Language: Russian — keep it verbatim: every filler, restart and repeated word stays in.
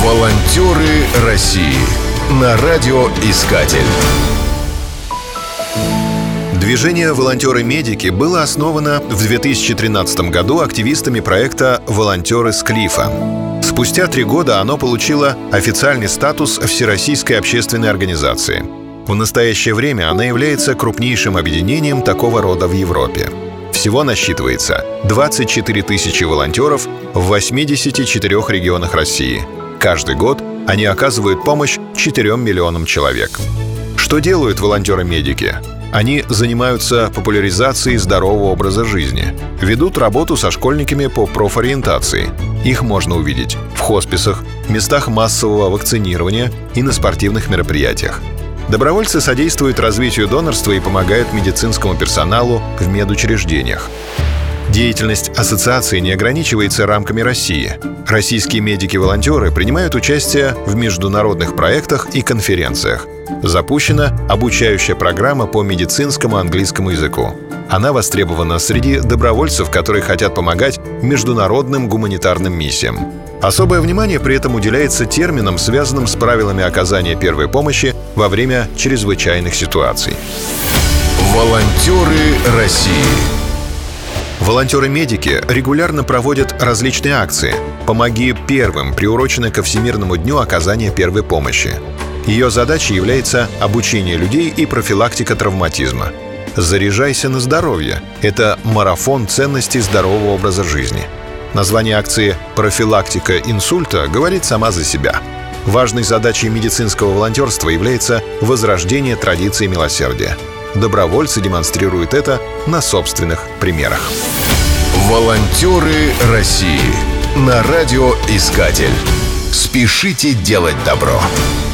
Волонтеры России на радиоискатель. Движение «Волонтеры-медики» было основано в две тысячи тринадцатом году активистами проекта «Волонтеры с Клифа». Спустя три года оно получило официальный статус Всероссийской общественной организации. В настоящее время она является крупнейшим объединением такого рода в Европе. Всего насчитывается двадцать четыре тысячи волонтеров в восьмидесяти четырёх регионах России. Каждый год они оказывают помощь четырем миллионам человек. Что делают волонтеры-медики? Они занимаются популяризацией здорового образа жизни, ведут работу со школьниками по профориентации. Их можно увидеть в хосписах, местах массового вакцинирования и на спортивных мероприятиях. Добровольцы содействуют развитию донорства и помогают медицинскому персоналу в медучреждениях. Деятельность ассоциации не ограничивается рамками России. Российские медики-волонтеры принимают участие в международных проектах и конференциях. Запущена обучающая программа по медицинскому английскому языку. Она востребована среди добровольцев, которые хотят помогать международным гуманитарным миссиям. Особое внимание при этом уделяется терминам, связанным с правилами оказания первой помощи во время чрезвычайных ситуаций. Волонтеры России. Волонтеры-медики регулярно проводят различные акции «Помоги первым», приуроченные ко Всемирному дню оказания первой помощи. Ее задачей является обучение людей и профилактика травматизма. «Заряжайся на здоровье» — это марафон ценностей здорового образа жизни. Название акции «Профилактика инсульта» говорит сама за себя. Важной задачей медицинского волонтерства является возрождение традиции милосердия. Добровольцы демонстрируют это на собственных примерах. Волонтеры России на радиоискатель. Спешите делать добро.